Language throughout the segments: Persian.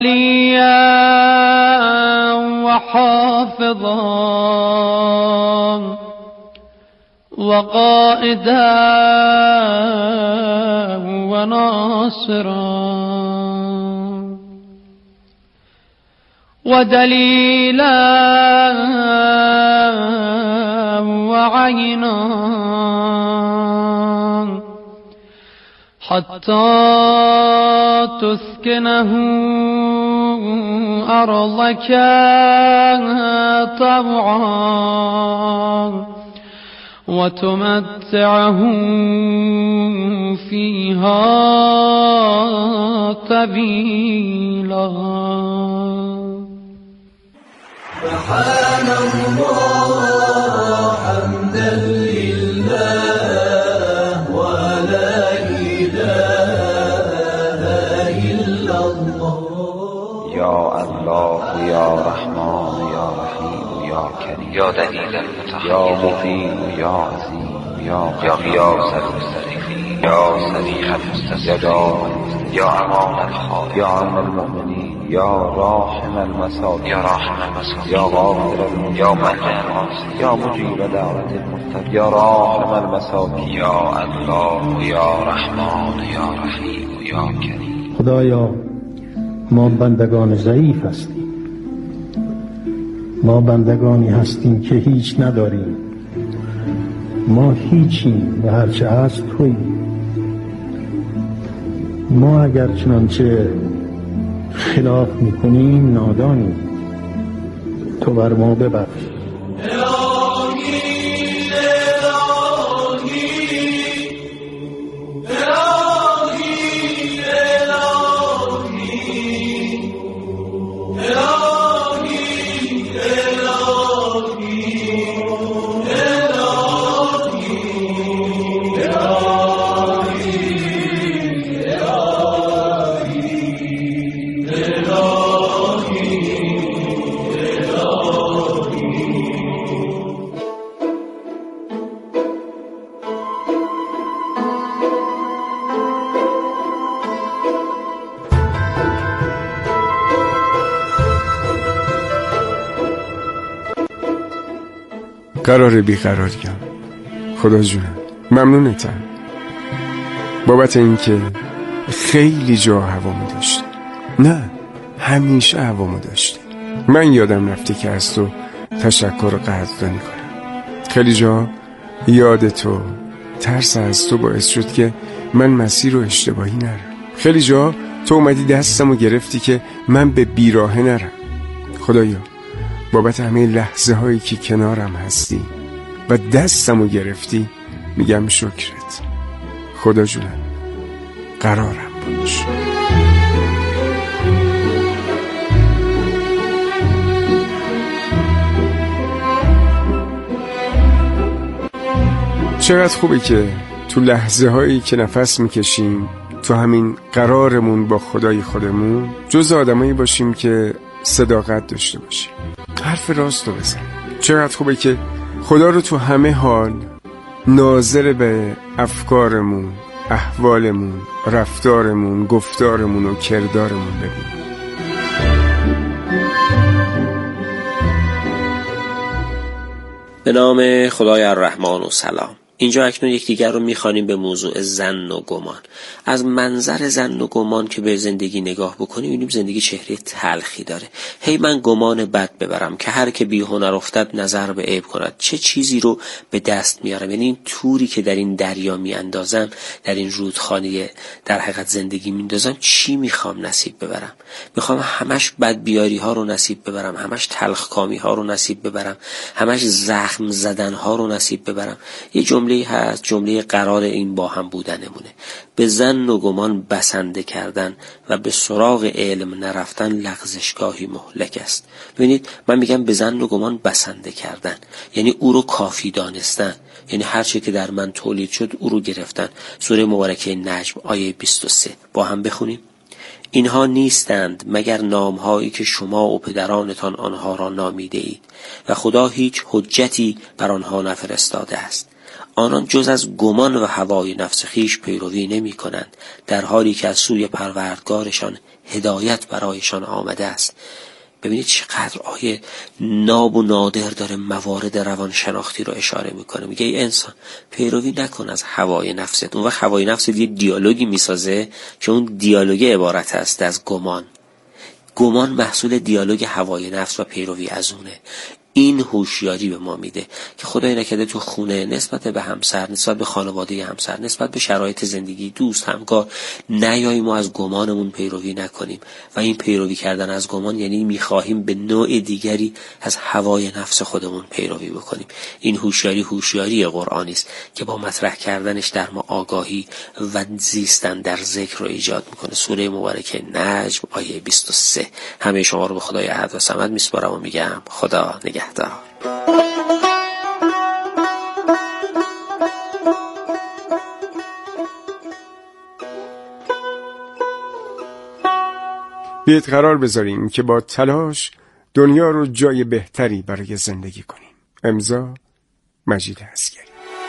وليا وحافظا وقائدا وناصرا ودليلا وعينا حتى تسكنه أرضك طوعا وتمتعه فيها طويلا. سبحان الله حمدا لله ولا إله إلا الله. يا الله يا رحمن يا رحيم يا كريم يا دليل المتحيرين يا مبين يا عظيم يا غياث المستضيفين يا صريخ المستسلمين يا أمان الخالق يا عم المؤمنين يا راحم المساكين يا راحم المساكين يا غافر المذنبين يا منع العاصين يا مجيب دعوة المضطرين يا راحم المساكين يا الله يا رحمن يا رحيم يا كريم. خدایا ما بندگان ضعیف هستیم، ما بندگانی هستیم که هیچ نداریم، ما هیچیم و هرچه هست تویی. ما اگر چنانچه خلاف میکنیم نادانیم، تو بر ما ببخش. قرار بیقراریم. خدا جونم ممنونتم بابت اینکه خیلی جا هوامو داشتی. نه همیشه هوامو داشتی. من یادم رفته که از تو تشکر و قدردانی کنم. خیلی جا یاد تو، ترس از تو باعث شد که من مسیر رو اشتباهی نرم. خیلی جا تو اومدی دستمو گرفتی که من به بیراهه نرم. خدایا بابت همه لحظه هایی که کنارم هستی و دستمو گرفتی میگم شکرت. خدا جونم قرارم باش. چقدر خوبه که تو لحظه هایی که نفس میکشیم تو همین قرارمون با خدای خودمون جز آدمایی باشیم که صداقت داشته باشیم، حرف راست رو بزنیم. چقدر خوبه که خدا رو تو همه حال ناظر به افکارمون، احوالمون، رفتارمون، گفتارمون و کردارمون ببینیم. به نام خدای الرحمن و سلام. اینجا اکنون یکدیگر رو میخوانیم به موضوع ظن و گمان. از منظر ظن و گمان که به زندگی نگاه بکنیم می‌بینیم زندگی چهره تلخی داره. هی من گمان بد ببرم که هر که بی هنر افتد نظر به عیب کند. چه چیزی رو به دست میارم؟ یعنی این توری که در این دریا میاندازم، در این رودخانه در حقیقت زندگی میاندازم، چی میخوام نصیب ببرم؟ میخوام همش بدبیاری ها رو نصیب ببرم، همش تلخکامی ها رو نصیب ببرم، همش زخم زدن ها رو نصیب ببرم. یه جمله هست، جمله قرار این با هم بودنمونه. به ظن و گمان بسنده کردن و به سراغ علم نرفتن لغزشگاهی مهلک است. ببینید من میگم به ظن و گمان بسنده کردن یعنی او رو کافی دانستن، یعنی هر چی که در من تولید شد او رو گرفتن. سوره مبارکه نجم آیه 23 با هم بخونیم. اینها نیستند مگر نامهایی که شما و پدرانتان آنها را نامیده اید و خدا هیچ حجتی بر آنها نفرستاده است. آنان جز از گمان و هوای نفس خیش پیروی نمی کنند، در حالی که از سوی پروردگارشان هدایت برایشان آمده است. ببینید چقدر آیه ناب و نادر داره موارد روانشناختی رو اشاره میکنه. میگه ای انسان پیروی نکن از هوای نفست. اون وقت هوای نفست یه دیالوگی میسازه که اون دیالوگ عبارت است از گمان. گمان محصول دیالوگ هوای نفس و پیروی از اونه. این هوشیاری به ما میده که خدای نکرده تو خونه نسبت به همسر، نسبت به خانواده همسر، نسبت به شرایط زندگی، دوست، همکار نیاییم و از گمانمون پیروی نکنیم. و این پیروی کردن از گمان یعنی میخواهیم به نوع دیگری از هوای نفس خودمون پیروی بکنیم. این هوشیاری قرآنی است که با مطرح کردنش در ما آگاهی و زیستن در ذکر رو ایجاد میکنه. سوره مبارکه نجم آیه 23. همه شما رو به خدای احد و صمد میسپارم و میگم خدا نگهدار. بیایید قرار بذاریم که با تلاش دنیا رو جای بهتری برای زندگی کنیم. امضا مجید عسگری.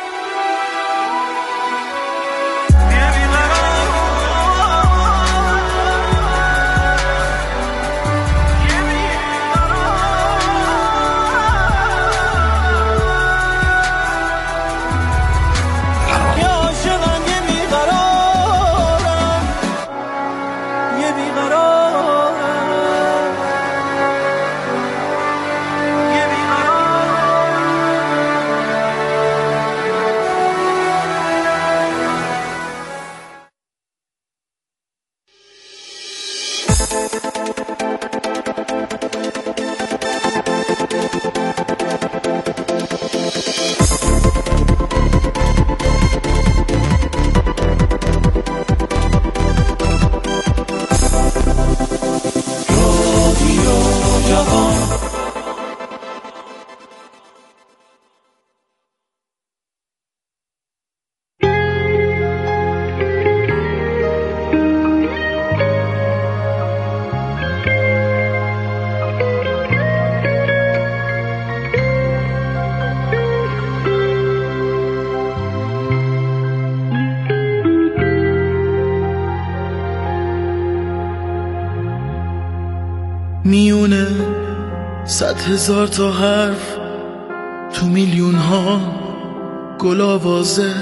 میونه 100,000 تا حرف تو میلیون ها گل آوازه،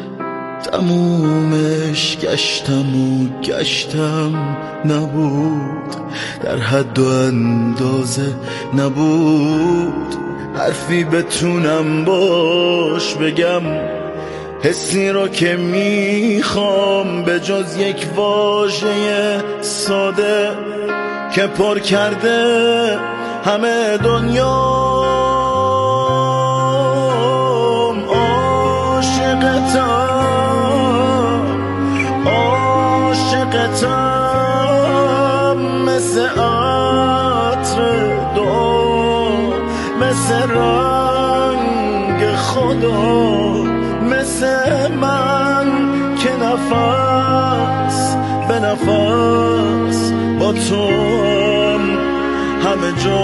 تمومش گشتم نبود، در حد و اندازه نبود، حرفی بتونم باش بگم حسی رو که میخوام، به جز یک واژه ساده که پر کرده همه دنیام. عاشقتم مثل عطر دو، مثل رنگ خدا، مثل من که نفس به نفس با تو همه جا.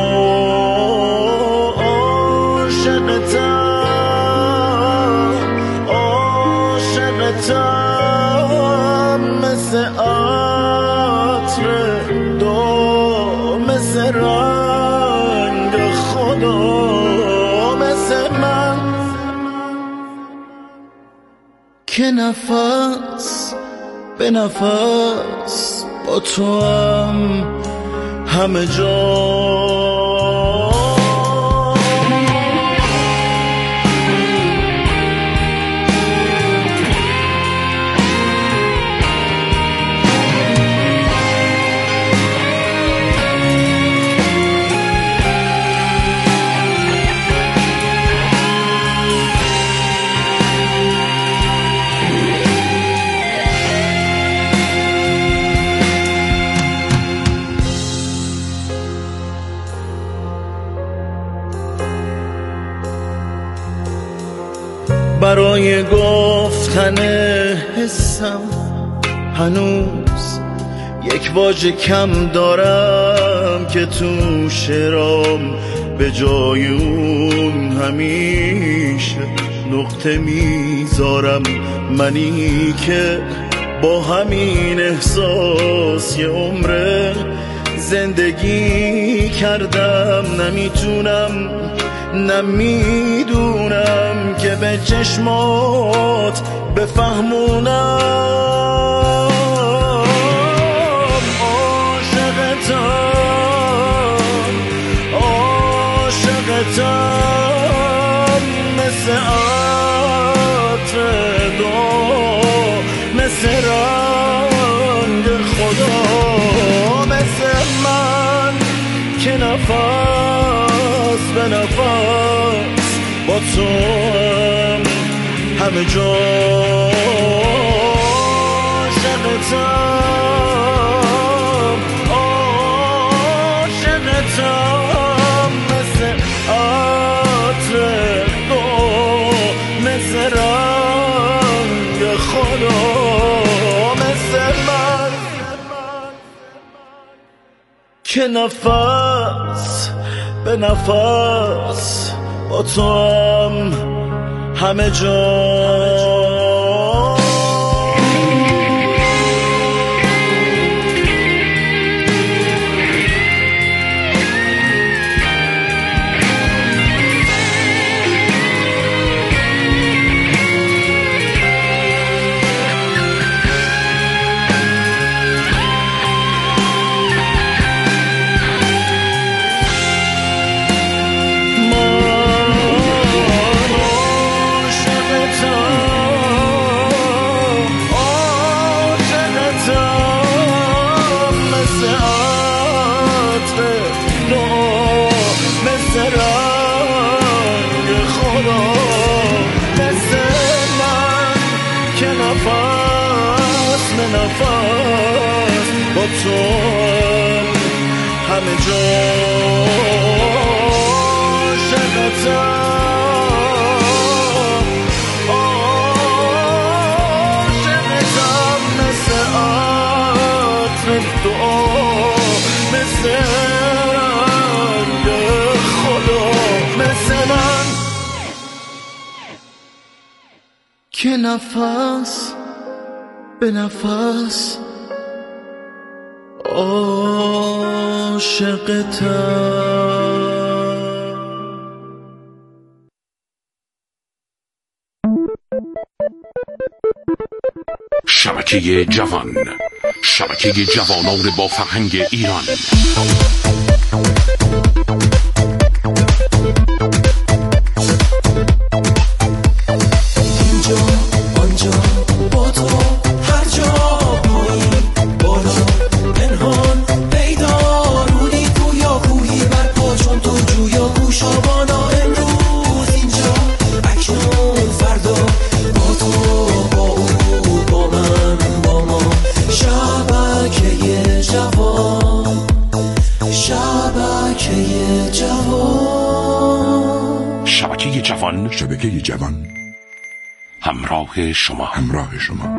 عاشقتم مثل عطر دو، مثل رنگ خدا، مثل من که نفس به نفس با تو همه جا. برای گفتن حسم هنوز یک واژه کم دارم که تو شعرام به جای اون همیشه نقطه میذارم، منی که با همین احساس یه عمره زندگی کردم. نمیتونم نمیدونم که به چشمات بفهمونم. عاشقتم مثل عطر دو، مثل رنگ خدا، مثل من که نفس به نفس با تو همه جا. عاشقتم عاشقتم مثل عطر دو، مثل رنگ خدا، مثل من که نفس به نفس با تو همه جا. نفس با تو همه جا. عاشقتم عاشقتم مثل عطر دعا، مثل رنگ خدا، مثل من که نفس به نفس عاشقتم. شبکه جوان، شبکه جوانان با فرهنگ ایران. اینجا آنجا با تو هر جا پایی بالا پنهان پیدا رودی گویا کوهی بر پا چون تو جویا گوشابانا. امروز اینجا اکنون فردا با تو با او با من با ما. شبکه جوان، شبکه جوان، شبکه جوان، شبکه جوان، همراه شما، همراه شما.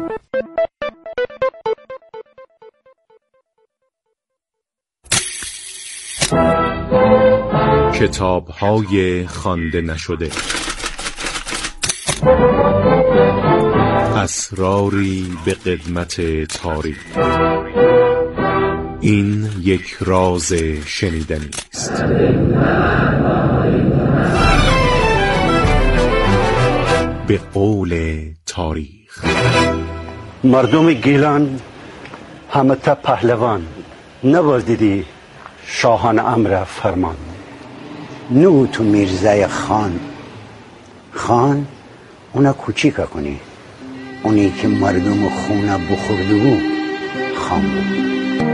کتاب‌های خوانده نشده، اسراری به قدمت تاریخ. این یک راز شنیدنی است. به قول تاریخ. مردم گیلان همه تا پهلوان، نباز دیدی شاهان امر فرمان. نو تو میرزای خان، خان اونا کوچیکه کنی، اونی که مردم خونه بخورده بود خان بود.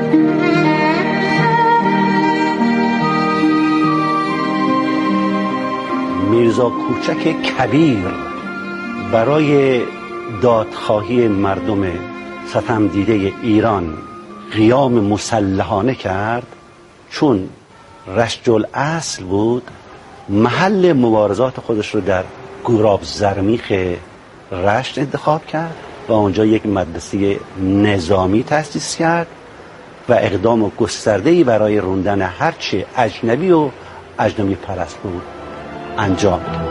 میرزا کوچک کبیر برای دادخواهی مردم ستم دیده ایران قیام مسلحانه کرد. چون رشت الاصل بود، محل مبارزات خودش رو در گوراب زرمیخ رشت انتخاب کرد و اونجا یک مدرسه نظامی تأسیس کرد و اقدام گسترده‌ای برای روندن هرچه اجنبی و اجنبی پرست بود انجام داد.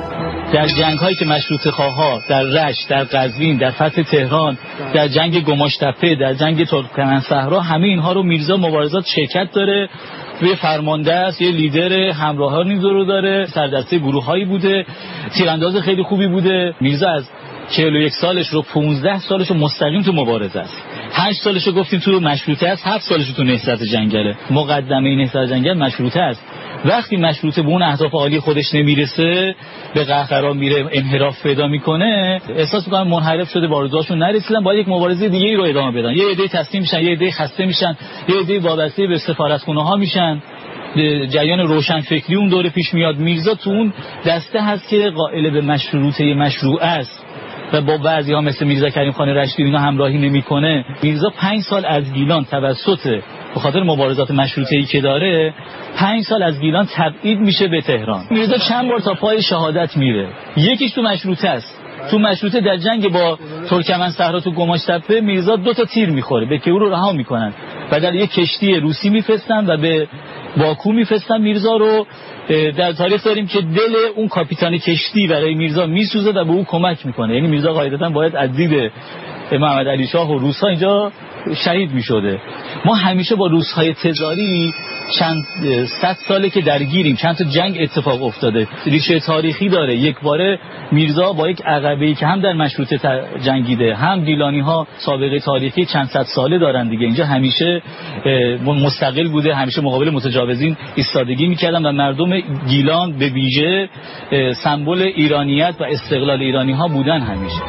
در جنگ‌هایی که مشروطه خواها در رشت، در قزوین، در فتح تهران، در جنگ گماشتپه، در جنگ ترکمن‌صحرا، همه اینها رو میرزا مبارزات شرکت داره، یه فرمانده است، یه لیدر، همراهانی رو داره، سردسته گروه‌هایی بوده، تیرانداز خیلی خوبی بوده. میرزا از 41 سالش رو 15 سالش رو مستقیم تو مبارزه است. 8 سالش رو گفتیم تو مشروطه است، 7 سالش رو تو نهضت جنگله. مقدمه نهضت جنگل مشروطه است. وقتی مشروطه به اون اهداف عالی خودش نمیرسه، به قهقرا میره، انحراف پیدا میکنه، احساس میکنن منحرف شده، به آرزوهاشون نرسیدن، باید یک مبارزه دیگه‌ای رو ادامه بدن. یه عده تسلیم میشن، یه عده خسته میشن، یه عده وابسته به سفارتخونه ها میشن. جریان روشنفکری اون دوره پیش میاد. میرزا تو اون دسته هست که قائل به مشروطه مشروع است و با بعضی ها مثل میرزا کریم خان رشتی اینا همراهی نمیکنه. میرزا 5 سال از گیلان توسط به خاطر مبارزات مشروطه‌ای که داره 5 سال از گیلان تبعید میشه به تهران. میرزا چند بار تا پای شهادت میره. یکیش تو مشروطه است. تو مشروطه در جنگ با ترکمن‌صحرا تو گماشتپه میرزا 2 تا تیر میخوره، به که او رو رها میکنن و در یک کشتی روسی میفرستن و به باکو میفرستن میرزا رو. در تاریخ داریم که دل اون کاپیتان کشتی برای میرزا میسوزه و به او کمک میکنه. یعنی میرزا قاعدتا باید از دید محمد علی شاه و روس‌ها اینجا شهید میشده. ما همیشه با روس‌های تزاری چند 100 ساله که درگیریم، چند تا جنگ اتفاق افتاده، ریشه تاریخی داره. یک باره میرزا با یک عقبه‌ای که هم در مشروطه جنگیده، هم گیلانی‌ها سابقه تاریخی چند صد ساله دارن دیگه. اینجا همیشه مستقل بوده، همیشه مقابل متجاوزین ایستادگی میکردن و مردم گیلان به ویژه سمبل ایرانیت و استقلال ایرانی‌ها بودن همیشه.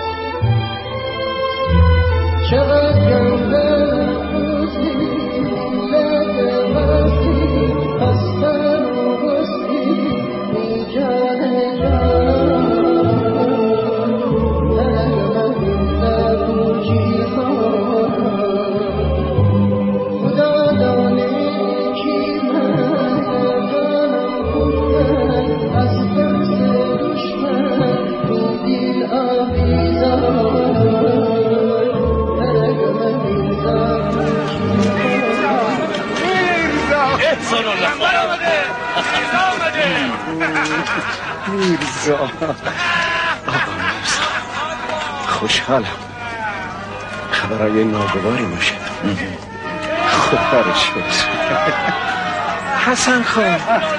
میرزا خوشحالم، خبرهای ناگواری میشه. خدا رو شکر. حسن خان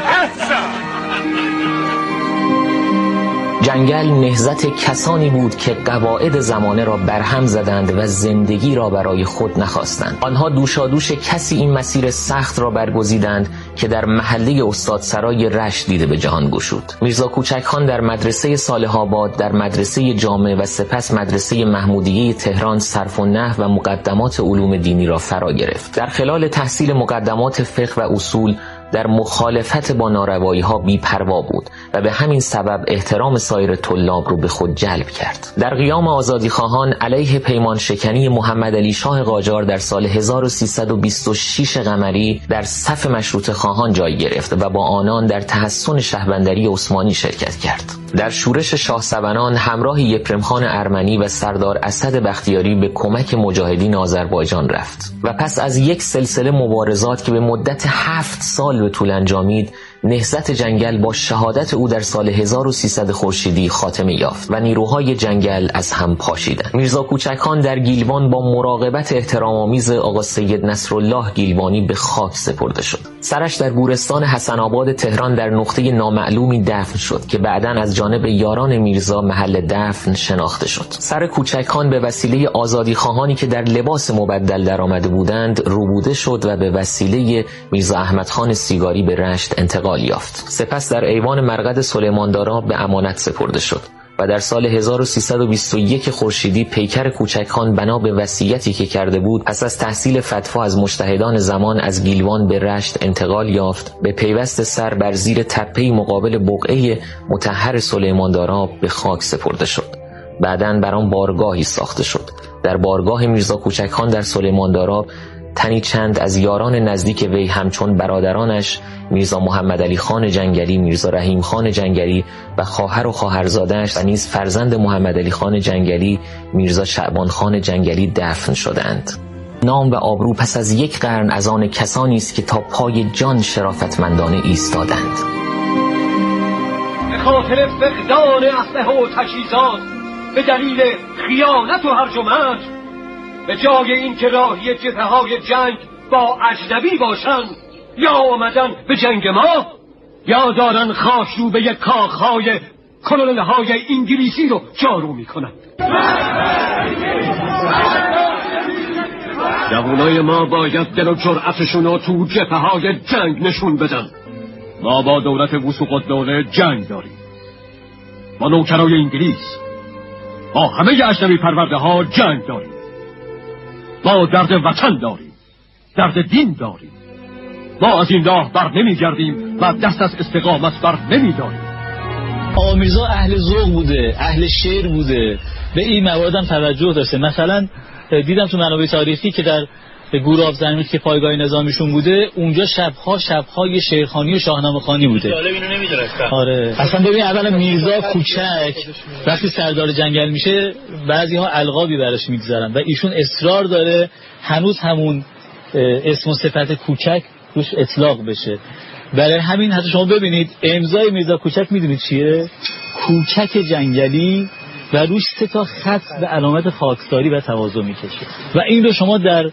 جنگل نهضت کسانی بود که قواعد زمانه را برهم زدند و زندگی را برای خود نخواستند. آنها دوشادوش کسی این مسیر سخت را برگزیدند که در محله استادسرای رشت دیده به جهان گشود. میرزا کوچک خان در مدرسه صالح آباد، در مدرسه جامع و سپس مدرسه محمودیه تهران صرف النحو و مقدمات علوم دینی را فرا گرفت. در خلال تحصیل مقدمات فقه و اصول در مخالفت با ناروایی ها بی‌پروا بود و به همین سبب احترام سایر طلاب رو به خود جلب کرد. در قیام آزادیخواهان علیه پیمان شکنی محمد علی شاه قاجار در سال 1326 قمری در صف مشروطه خواهان جای گرفت و با آنان در تحسن شهربندری عثمانی شرکت کرد. در شورش شاه سبنان همراه یپرم خان ارمنی و سردار اسد بختیاری به کمک مجاهدین آذربایجان رفت و پس از یک سلسله مبارزات که به مدت 7 سال به طول انجامید، نهضت جنگل با شهادت او در سال 1300 خورشیدی خاتمه یافت و نیروهای جنگل از هم پاشیدند. میرزا کوچک خان در گیلوان با مراقبت احترام‌آمیز آقا سید نصرالله گیلوانی به خاک سپرده شد. سرش در گورستان حسن آباد تهران در نقطه نامعلومی دفن شد که بعداً از جانب یاران میرزا محل دفن شناخته شد. سر کوچک خان به وسیله آزادیخواهانی که در لباس مبدل درآمده بودند روبوده شد و به وسیله میرزا احمد خان سیگاری به رشت انتقال یافت. سپس در ایوان مرقد سلیماندارا به امانت سپرده شد و در سال 1321 خورشیدی پیکر کوچک خان بنا به وصیتی که کرده بود پس از تحصیل فتوا از مجتهدان زمان از گیلوان به رشت انتقال یافت. به پیوست سر بر زیر تپه‌ای مقابل بقعه مطهر سلیماندارا به خاک سپرده شد. بعداً بر آن بارگاهی ساخته شد. در بارگاه میرزا کوچک خان در سلیماندارا تنی چند از یاران نزدیک وی همچون برادرانش میرزا محمد علی خان جنگلی، میرزا رحیم خان جنگلی و خواهر و خواهرزاده‌اش و نیز فرزند محمد علی خان جنگلی میرزا شعبان خان جنگلی دفن شدند. نام و آبرو پس از 1 قرن از آن کسانی است که تا پای جان شرافتمندانه ایستادند. خاطر فقدان اسلحه و تجهیزات به دلیل خیانت و هرج و مرج به جای اینکه راهی جبهه‌های جنگ با اجنبی باشند یا آمدن به جنگ ما یا دارن خاشروبه کاخهای کلونل‌های انگلیسی رو جارو میکنن. جوانای ما باید دل و جرأتشون رو تو جبهه‌های جنگ نشون بدن. ما با دولت وثوق الدوله جنگ داریم، با نوکرای انگلیس، با همه اجنبی پرورده ها جنگ داریم. ما درد وطن داریم، درد دین داریم. ما از این راه بر نمیگردیم و دست از استقامت بر نمیداریم. آقا میرزا اهل ذوق بوده، اهل شعر بوده، به این موارد هم توجه داشته. مثلا دیدم تو منابع تاریخی که در گوراب زمین که پایگاه نظامیشون بوده، اونجا شبهای شعرخوانی و شاهنامه خوانی بوده. جالب اینو نمیدونستم. آره اصلا ببین اولا میرزا کوچک وقتی سردار جنگل میشه بعضی‌ها القابی براش میگذارن و ایشون اصرار داره هنوز همون اسم و صفت کوچک روش اطلاق بشه. برای همین حتی شما ببینید امضای میرزا کوچک میدونید چیه؟ کوچک جنگلی و روش 3 تا خط به علامت خاکساری و تواضع میکشه و این رو شما در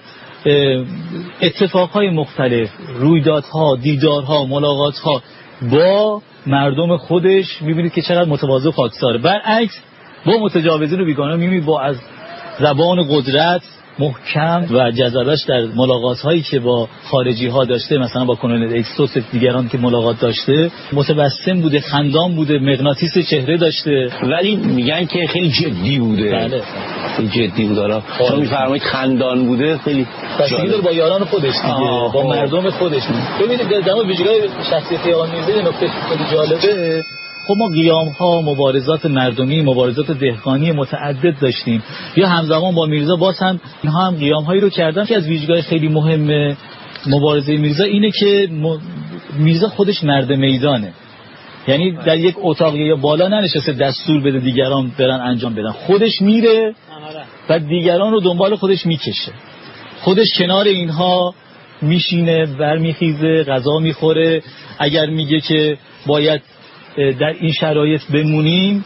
اتفاقهای مختلف، رویدادها، دیدارها، ملاقاتها با مردم خودش میبینید که چقدر متواضع و خاکساره. برعکس با متجاوزین و بیگانه میبینید با از زبان قدرت محکم و جذبش در ملاقات هایی که با خارجی ها داشته، مثلا با کلونل اکسوس دیگران که ملاقات داشته، متبسم بوده، خندان بوده، مغناطیس چهره داشته. ولی میگن که خیلی جدی بوده. بله خیلی جدی بوده. حالا شما میفرمایید خندان بوده، خیلی بستگی داره با یاران خودش دیگه، با مردم خودش. ببینید در مورد ویژگی شخصیت آقا میرزا نکته خیلی جالبه. خب ما قیام‌ها، مبارزات مردمی، مبارزات دهقانی متعدد داشتیم. یا همزمان با میرزا باز هم اینها هم قیام‌هایی رو کردن که از ویژگی‌های خیلی مهم مبارزه میرزا اینه که میرزا خودش مرد میدانه. یعنی در یک اتاق یا بالا ننشسته دستور بده دیگران برن انجام بدن، خودش میره و دیگران رو دنبال خودش میکشه. خودش کنار اینها میشینه، برمیخیزه، غذا میخوره. اگر میگه که باید در این شرایط بمونیم،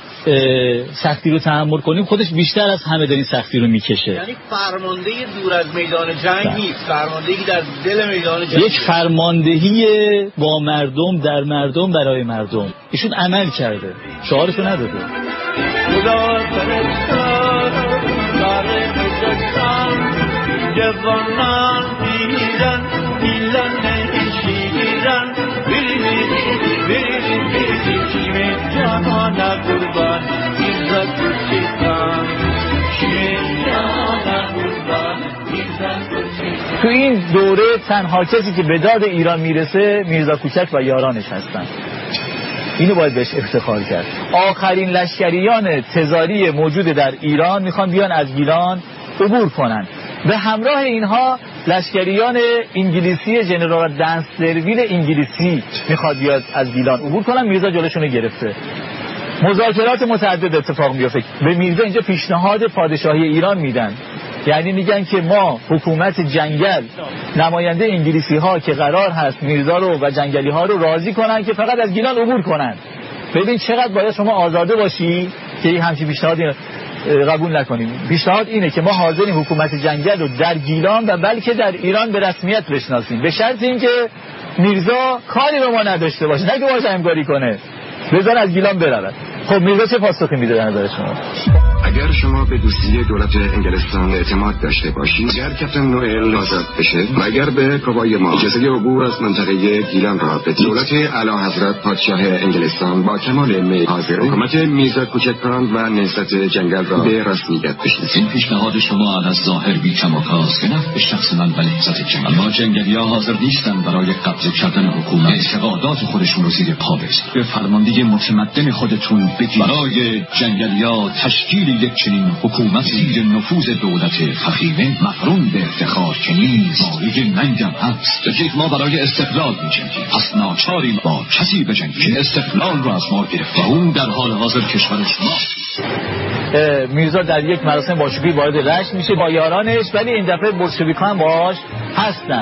سختی رو تحمل کنیم، خودش بیشتر از همه در این سختی رو میکشه. یعنی فرمانده دور از میدان جنگ نیست، فرماندهی در دل میدان جنگ، یک فرماندهی با مردم، در مردم، برای مردم. ایشون عمل کرده، شعارشو نداده. خدا فرستاد برای مجدان جوانان میرن میلان نشیرن تو این دوره تنها کسی که به داد ایران میرسه میرزا کوچک و یارانش هستن. اینو باید بهش افتخار کرد. آخرین لشکریان تزاری موجود در ایران میخوان بیان از گیلان عبور کنن. به همراه اینها لشکریان انگلیسی جنرال دنسلرویل انگلیسی میخواد بیاد از گیلان عبور کنن. میرزا جلوشون رو گرفته. مذاکرات متعدد اتفاق میفته. به میرزا اینجا پیشنهاد پادشاهی ایران میدن، یعنی میگن که ما حکومت جنگل، نماینده انگلیسی ها که قرار هست میرزا رو و جنگلی ها رو راضی کنن که فقط از گیلان عبور کنن. ببین چقدر باید شما آزاده باشی که این همچین پیشنهادی قبول نکنیم. پیشنهاد اینه که ما حاضریم حکومت جنگل رو در گیلان و بلکه در ایران به رسمیت بشناسیم، به شرط اینکه میرزا کاری به ما نداشته باشه، نه که باشه همکاری کنه، بذار از گیلان برود. خب میرزا چه پاسخی میده در نظر شما؟ اگر شما به دوستی دولت انگلستان اعتماد داشته باشید، اگر کپتن نوئل آزاد بشه و اگر به قوای ما اجازه عبور از منطقه گیلان را بدید، دولت اعلیحضرت پادشاه انگلستان با کمال میل حاضر حکومت میرزا کوچکان و نهضت جنگل را به رسمیت بشناسد. این پیشنهاد شما از ظاهر بی کماکاست که نفع شخص من و نهضت جنگل، اما جنگلی‌ها حاضر نیستن برای قبضه کردن حکومت اعتقادات خودشون رو زیر پا بذارن. به فرماندهی متمدن خودتون بگید برای جنگلی‌ها تشکیل یک چنین حکومت زیر نفوذ دولت فخیمه مقرون به افتخار که نیست، باری ننگم هست. بگید ما برای استقلال می‌جنگیم، پس ناچاریم با کسی بجنگیم که استقلال را از ما گرفت و اون در حال حاضر کشور شما. میرزا در یک مراسم باشکوهی وارد رشت میشه با یارانش، ولی این دفعه بولشویک‌ها هم باهاش هستن.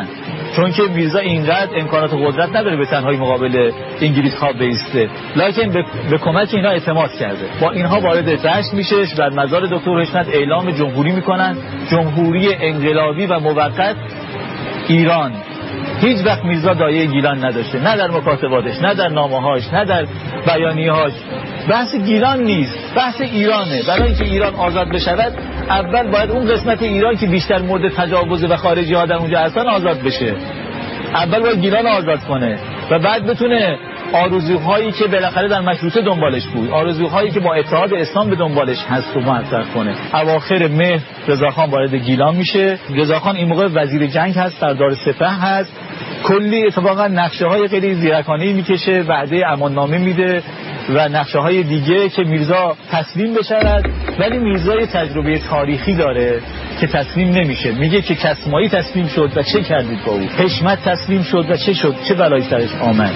چون که میرزا اینقدر امکانات و قدرت نداره به تنهایی مقابل انگلیس ها بیسته، لکن به کمک اینا اعتماد کرده. با اینها وارد دشت میشه، در مزار دکتر حشمت اعلام جمهوری میکنن، جمهوری انقلابی و موقت ایران. هیچ وقت میرزا دایه گیلان نداشته، نه در مکاتباتش، نه در نامه‌هاش، نه در بیانیه‌هاش. بحث گیلان نیست، بحث ایرانه. برای اینکه ایران آزاد بشود اول باید اون قسمت ایران که بیشتر مورد تجاوز و خارجی ها در اونجا هستن آزاد بشه. اول باید گیلان آزاد کنه و بعد بتونه آرزوهایی که بالاخره در مشروطه دنبالش بود، آرزوهایی که با اتحاد اسلام به دنبالش هست و محقق کنه. اواخر مهر رضاخان وارد گیلان میشه. رضاخان این موقع وزیر جنگ هست، سردار سپه هست. کلی اتفاقا نقشه های خیلی زیرکانه‌ای میکشه، وعده اماننامه میده و نقشه های دیگه که میرزا تسلیم بشود. ولی میرزا یه تجربه تاریخی داره که تسلیم نمیشه. میگه که کسمایی تسلیم شد و چه کردید با او؟ حشمت تسلیم شد و چه شد؟ چه بلایی سرش آمد؟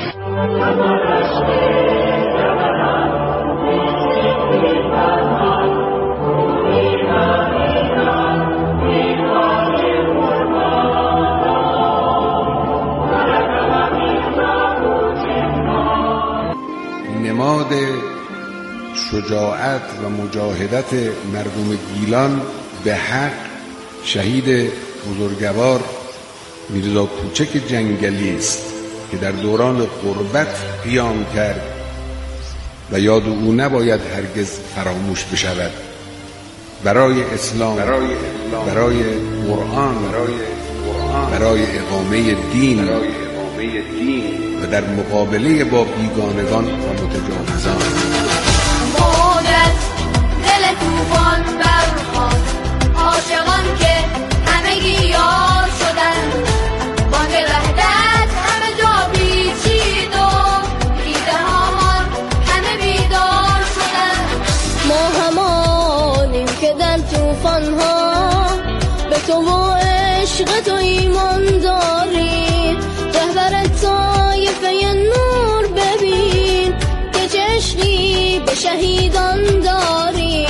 نماد شجاعت و مجاهدت مردم گیلان به حق شهید بزرگوار میرزا کوچک جنگلی است که در دوران غربت قیام کرد و یاد او نباید هرگز فراموش بشود. برای اسلام، برای قرآن، برای اقامه دین و در مقابله با بیگانگان و متجاوزان. مولد دل توفان برخاست، عاشقان که همگی یار شدن، بانگ وحدت همه جا پیچید و دیده هامان همه بیدار شدن. ما همانیم که در توفان ها به تو و عشق تو ایمان داریم. رهبر طایفه نور ببین که چشمی به شهیدان داری.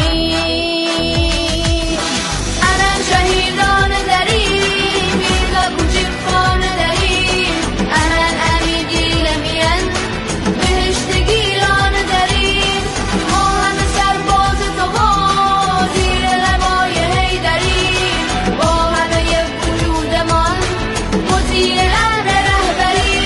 الان شهیدان داریم، میرزا کوچک خان داریم، الان امیر گیلمیان بهشت گیلان داریم. ما همه سرباز تو ها زیر لوای حیدریم، با همه وجودمان مطیع امر رهبری.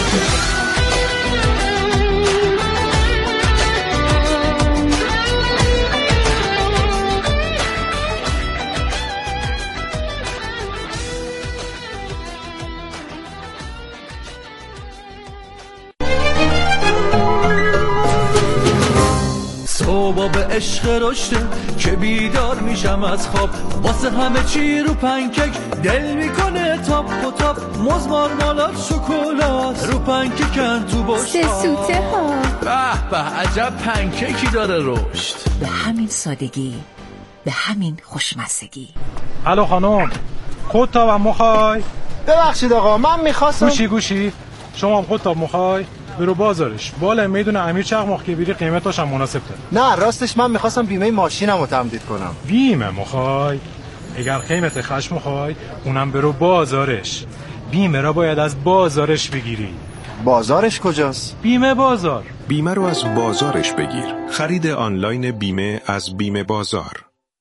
صبح به عشق رشته که بیدار میشم از خواب، واسه همه چی رو پنکک دل میکنه تاپ و تاپ، مزمار مالات شکلات رو پنککن تو بشقاب. سوته ها به به عجب پنککی داره رشد. به همین سادگی، به همین خوشمزگی. الو خانم، خودتاب هم مخوای؟ ببخشید آقا، من میخواستم گوشی شما هم خودتاب مخوای؟ برو بازارش، بالا میدون امیر چقماق که بیری قیمتاش هم مناسب داره. نه راستش من میخواستم بیمه ماشینم رو تمدید کنم. بیمه مخوای؟ اگر قیمت خشم مخوای اونم برو بازارش. بیمه را باید از بازارش بگیری. بازارش کجاست؟ بیمه بازار. بیمه رو از بازارش بگیر. خرید آنلاین بیمه از بیمه بازار.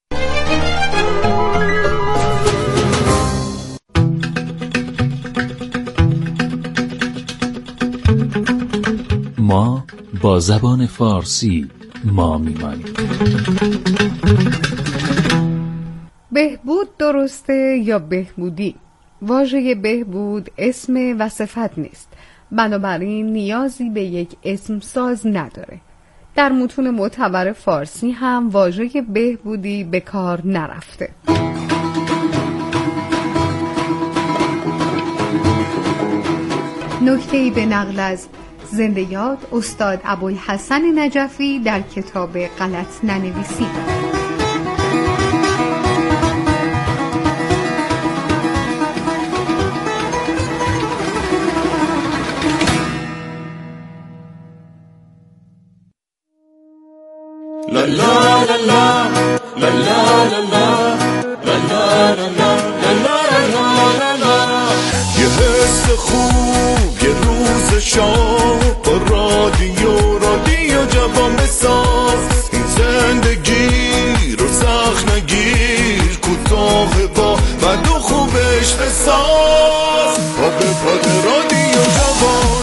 ما با زبان فارسی ما میمانیم. بهبود درسته یا بهبودی؟ واژه بهبود اسم و صفت نیست، بنابراین نیازی به یک اسم ساز نداره. در متون معتبر فارسی هم واژه بهبودی به کار نرفته. نکته‌ای به نقل از زنده‌یات استاد ابوالحسن نجفی در کتاب غلط ننویسی. لا لا لا لا لا لا لا لا لا لا لا لا لا لا لا. یه حس روز خوب یه روز شاه رادیو